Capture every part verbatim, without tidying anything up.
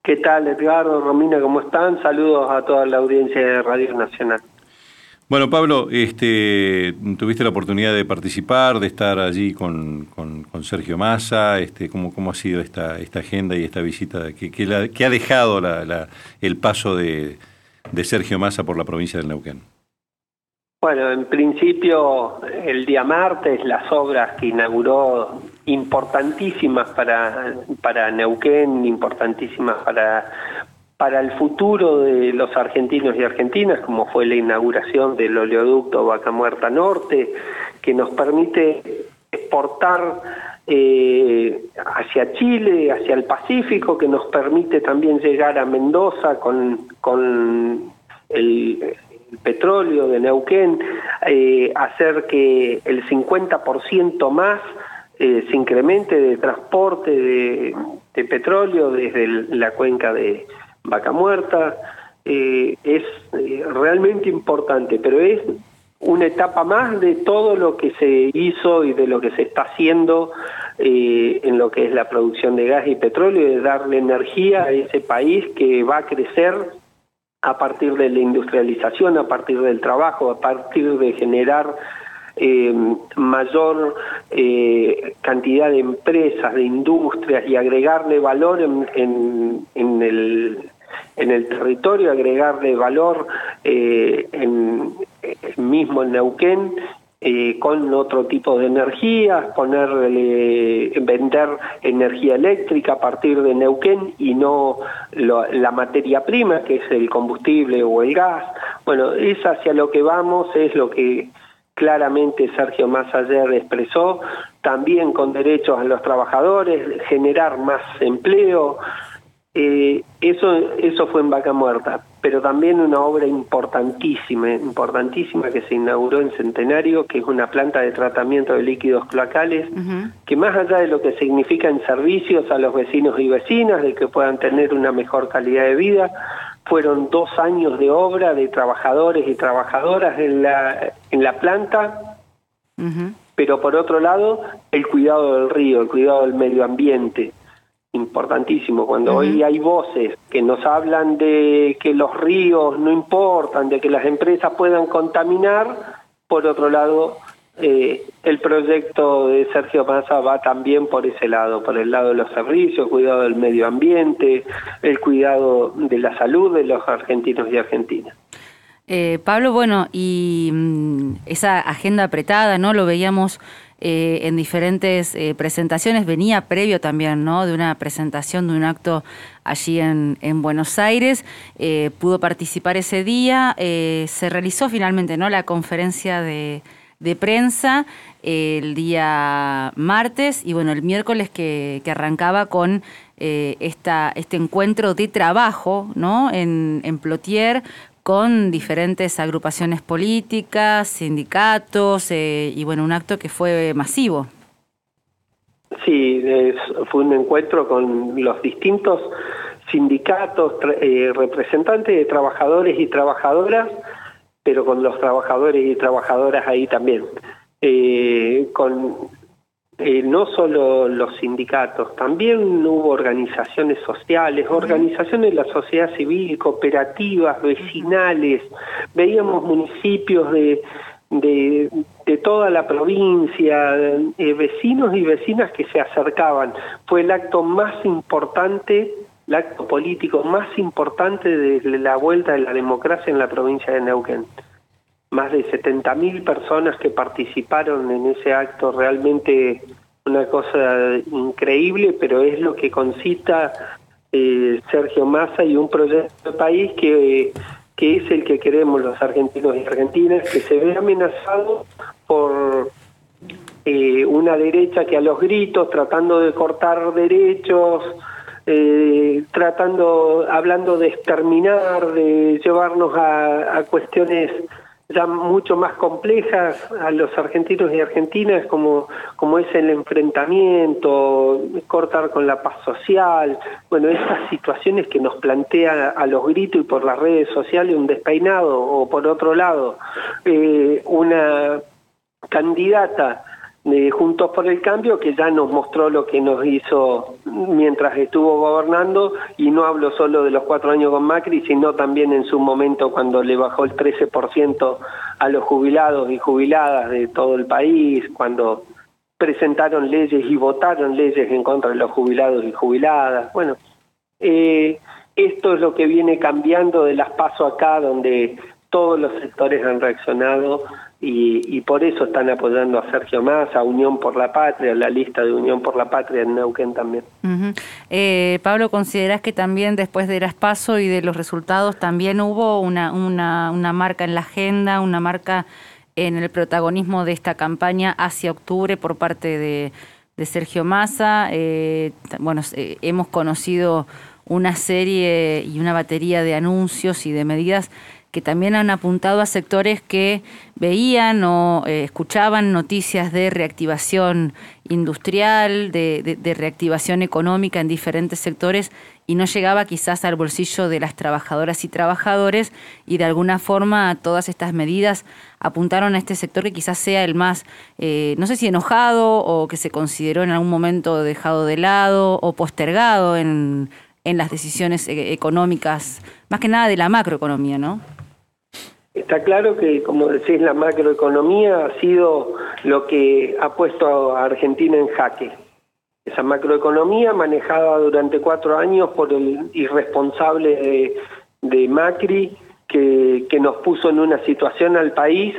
¿Qué tal, Edgardo, Romina, cómo están? Saludos a toda la audiencia de Radio Nacional. Bueno, Pablo, este, tuviste la oportunidad de participar, de estar allí con, con, con Sergio Massa. Este, ¿cómo, ¿Cómo ha sido esta, esta agenda y esta visita? ¿Qué, qué, la, qué ha dejado la, la, el paso de, de Sergio Massa por la provincia del Neuquén? Bueno, en principio, el día martes, las obras que inauguró, importantísimas para, para Neuquén, importantísimas para, para el futuro de los argentinos y argentinas, como fue la inauguración del oleoducto Vaca Muerta Norte, que nos permite exportar eh, hacia Chile, hacia el Pacífico, que nos permite también llegar a Mendoza con, con el... el petróleo de Neuquén, eh, hacer que el cincuenta por ciento más eh, se incremente de transporte de, de petróleo desde el, la cuenca de Vaca Muerta, eh, es eh, realmente importante, pero es una etapa más de todo lo que se hizo y de lo que se está haciendo eh, en lo que es la producción de gas y petróleo, y de darle energía a ese país que va a crecer a partir de la industrialización, a partir del trabajo, a partir de generar eh, mayor eh, cantidad de empresas, de industrias, y agregarle valor en, en, en, el, en el territorio, agregarle valor eh, en, en mismo en Neuquén, Eh, con otro tipo de energías, ponerle, vender energía eléctrica a partir de Neuquén y no lo, la materia prima, que es el combustible o el gas. Bueno, es hacia lo que vamos, es lo que claramente Sergio Massa ayer expresó, también con derechos a los trabajadores, generar más empleo. Eh, eso, eso fue en Vaca Muerta, pero también una obra importantísima, importantísima que se inauguró en Centenario, que es una planta de tratamiento de líquidos cloacales, uh-huh. que más allá de lo que significa en servicios a los vecinos y vecinas, de que puedan tener una mejor calidad de vida, fueron dos años de obra de trabajadores y trabajadoras en la, en la planta, uh-huh. pero por otro lado, el cuidado del río, el cuidado del medio ambiente. Importantísimo, cuando uh-huh. hoy hay voces que nos hablan de que los ríos no importan, de que las empresas puedan contaminar, por otro lado, eh, el proyecto de Sergio Massa va también por ese lado, por el lado de los servicios, el cuidado del medio ambiente, el cuidado de la salud de los argentinos y argentinas. Eh, Pablo, bueno, y mmm, esa agenda apretada, ¿no? Lo veíamos eh, en diferentes eh, presentaciones, venía previo también, ¿no? De una presentación, de un acto allí en, en Buenos Aires, eh, pudo participar ese día, eh, se realizó finalmente, ¿no? La conferencia de, de prensa eh, el día martes, y bueno, el miércoles que, que arrancaba con eh, esta, este encuentro de trabajo, ¿no? En, en Plotier, con diferentes agrupaciones políticas, sindicatos, eh, y bueno, un acto que fue masivo. Sí, es, fue un encuentro con los distintos sindicatos, eh, representantes de trabajadores y trabajadoras, pero con los trabajadores y trabajadoras ahí también. Eh, con eh, no solo los sindicatos, también hubo organizaciones sociales, organizaciones de la sociedad civil, cooperativas, vecinales, veíamos municipios de, de, de toda la provincia, eh, vecinos y vecinas que se acercaban. Fue el acto más importante, el acto político más importante de la vuelta de la democracia en la provincia de Neuquén. Más de setenta mil personas que participaron en ese acto, realmente una cosa increíble, pero es lo que concita eh, Sergio Massa y un proyecto de país que, que es el que queremos los argentinos y argentinas, que se ve amenazado por eh, una derecha que a los gritos, tratando de cortar derechos, eh, tratando, hablando de exterminar, de llevarnos a, a cuestiones ya mucho más complejas a los argentinos y argentinas, como, como es el enfrentamiento, cortar con la paz social, bueno, esas situaciones que nos plantea a los gritos y por las redes sociales un despeinado, o por otro lado, eh, una candidata de Juntos por el Cambio, que ya nos mostró lo que nos hizo mientras estuvo gobernando, y no hablo solo de los cuatro años con Macri, sino también en su momento cuando le bajó el trece por ciento a los jubilados y jubiladas de todo el país, cuando presentaron leyes y votaron leyes en contra de los jubilados y jubiladas. Bueno, eh, esto es lo que viene cambiando de las PASO acá, donde todos los sectores han reaccionado y, y por eso están apoyando a Sergio Massa, a Unión por la Patria, la lista de Unión por la Patria en Neuquén también. Uh-huh. eh, Pablo, ¿considerás que también después de las PASO y de los resultados también hubo una, una, una marca en la agenda, una marca en el protagonismo de esta campaña hacia octubre por parte de, de Sergio Massa? Eh, bueno, eh, hemos conocido una serie y una batería de anuncios y de medidas que también han apuntado a sectores que veían o eh, escuchaban noticias de reactivación industrial, de, de, de reactivación económica en diferentes sectores y no llegaba quizás al bolsillo de las trabajadoras y trabajadores, y de alguna forma todas estas medidas apuntaron a este sector que quizás sea el más, eh, no sé si enojado o que se consideró en algún momento dejado de lado o postergado en, en las decisiones eh, económicas, más que nada de la macroeconomía, ¿no? Está claro que, como decís, la macroeconomía ha sido lo que ha puesto a Argentina en jaque. Esa macroeconomía manejada durante cuatro años por el irresponsable de, de Macri, que, que nos puso en una situación al país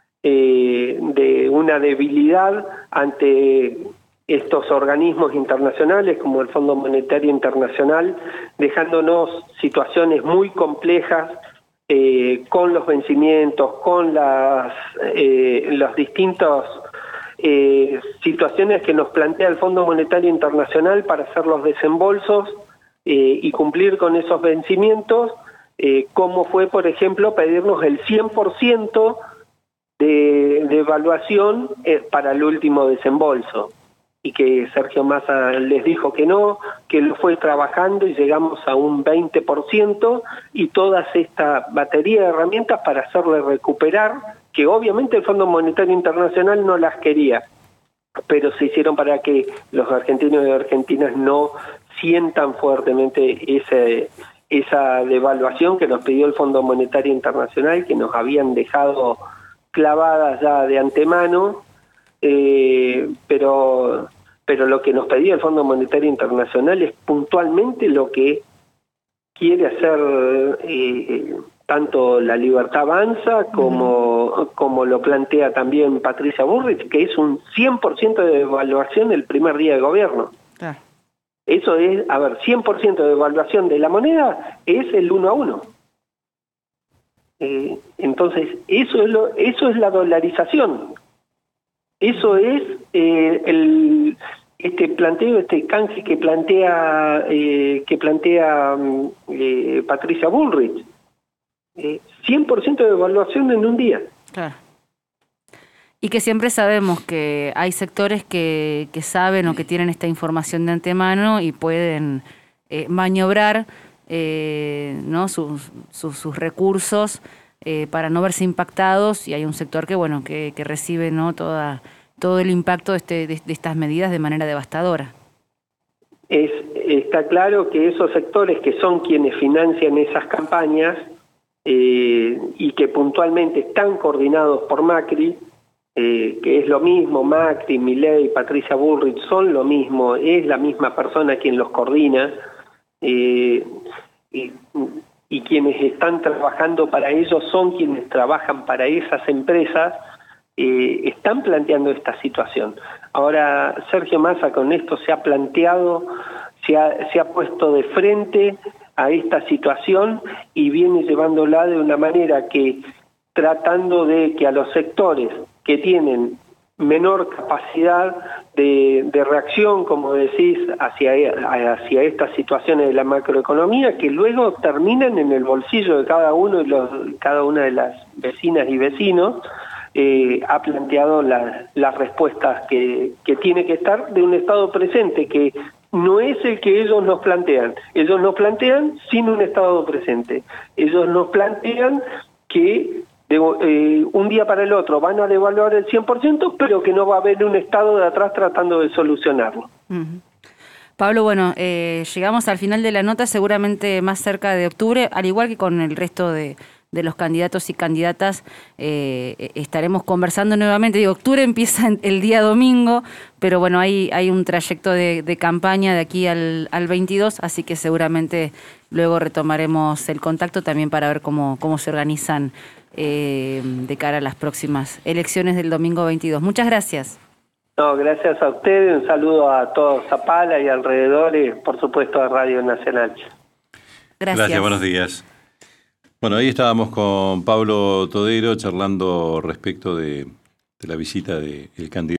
eh, de una debilidad ante estos organismos internacionales como el Fondo Monetario Internacional, dejándonos situaciones muy complejas eh, con los vencimientos, con las eh, los distintos Eh, situaciones que nos plantea el Fondo Monetario Internacional para hacer los desembolsos eh, y cumplir con esos vencimientos, eh, como fue, por ejemplo, pedirnos el cien por ciento de, de evaluación eh, para el último desembolso, y que Sergio Massa les dijo que no, que lo fue trabajando y llegamos a un veinte por ciento, y toda esta batería de herramientas para hacerle recuperar, que obviamente el Fondo Monetario Internacional no las quería, pero se hicieron para que los argentinos y argentinas no sientan fuertemente ese, esa devaluación que nos pidió el Fondo Monetario Internacional, que nos habían dejado clavadas ya de antemano, eh, pero, pero lo que nos pedía el Fondo Monetario Internacional es puntualmente lo que quiere hacer eh, tanto La Libertad Avanza como, uh-huh. como lo plantea también Patricia Bullrich, que es un cien por ciento de devaluación el primer día de gobierno. Ah. Eso es, a ver, cien por ciento de devaluación de la moneda es el uno a uno. Eh, entonces, eso es, lo, eso es la dolarización. Eso es eh, el... este planteo, este canje que plantea eh, que plantea eh, Patricia Bullrich, eh, cien por ciento de devaluación en un día. Claro. Y que siempre sabemos que hay sectores que, que saben o que tienen esta información de antemano y pueden eh, maniobrar eh, ¿no? sus, sus, sus recursos eh, para no verse impactados, y hay un sector que bueno que, que recibe no toda todo el impacto de, este, de, de estas medidas de manera devastadora. Es, está claro que esos sectores que son quienes financian esas campañas eh, y que puntualmente están coordinados por Macri, eh, que es lo mismo, Macri, Milei, Patricia Bullrich son lo mismo, es la misma persona quien los coordina, eh, y, y quienes están trabajando para ellos son quienes trabajan para esas empresas. Eh, están planteando esta situación. Ahora Sergio Massa con esto se ha planteado, se ha, se ha puesto de frente a esta situación y viene llevándola de una manera que, tratando de que a los sectores que tienen menor capacidad de, de reacción, como decís, hacia, hacia estas situaciones de la macroeconomía, que luego terminan en el bolsillo de cada uno y los, cada una de las vecinas y vecinos, Eh, ha planteado la, las respuestas que, que tiene que estar de un Estado presente, que no es el que ellos nos plantean. Ellos nos plantean sin un Estado presente. Ellos nos plantean que de, eh, un día para el otro van a devaluar el cien por ciento, pero que no va a haber un Estado de atrás tratando de solucionarlo. Uh-huh. Pablo, bueno, eh, llegamos al final de la nota, seguramente más cerca de octubre, al igual que con el resto de, de los candidatos y candidatas, eh, estaremos conversando nuevamente. Digo, octubre empieza el día domingo, pero bueno, hay, hay un trayecto de, de campaña de aquí al, al veintidós, así que seguramente luego retomaremos el contacto también para ver cómo, cómo se organizan eh, de cara a las próximas elecciones del domingo veintidós. Muchas gracias. No, gracias a ustedes, un saludo a todos Zapala y alrededores, por supuesto a Radio Nacional. Gracias. Gracias, buenos días. Bueno, ahí estábamos con Pablo Todero charlando respecto de, de la visita del candidato.